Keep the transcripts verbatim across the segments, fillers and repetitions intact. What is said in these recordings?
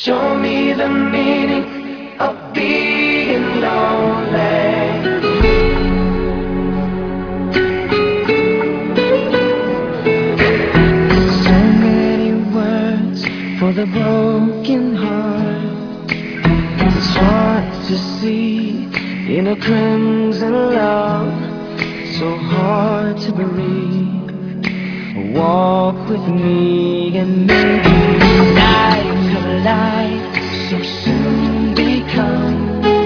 Show me the meaning of being lonely. So many words for the broken heart. It's hard to see in a crimson love. So hard to breathe. Walk with me and maybe nights collide, so soon become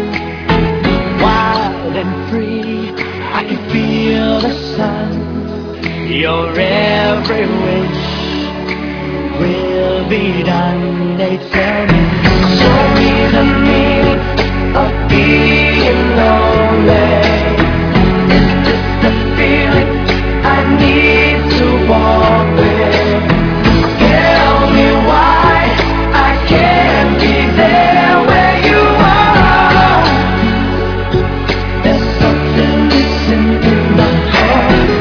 wild and free. I can feel the sun. Your every wish will be done. They tell me, show me the meaning of being lonely. Is this the feeling I need to walk with? Tell me why I can't be there where you are. There's something missing in my heart.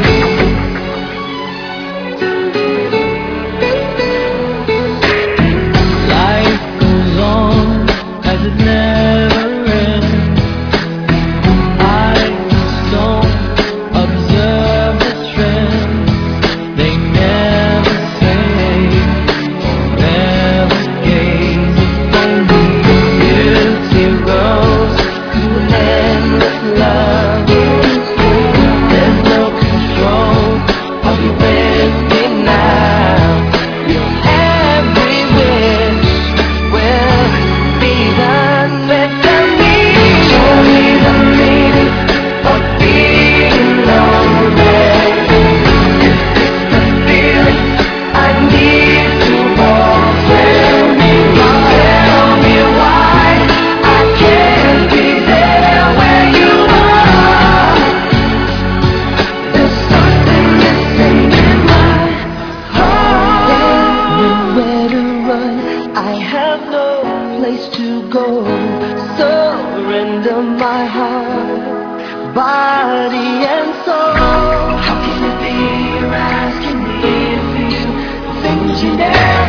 Life goes on as it never ends. I just don't observe the trends. They never say or never gaze. If only beauty rose to endless love. There's no control. Are you with me now? Your every wish will be done. Let them be. Show me the meaning of being lonely. Is this the feeling I need to walk with? Tell me why I can't be there where you are. There's something missing in my heart. Nowhere to run, I have no place to go. Surrender my heart, body and soul. How can it be you're asking me to feel things you never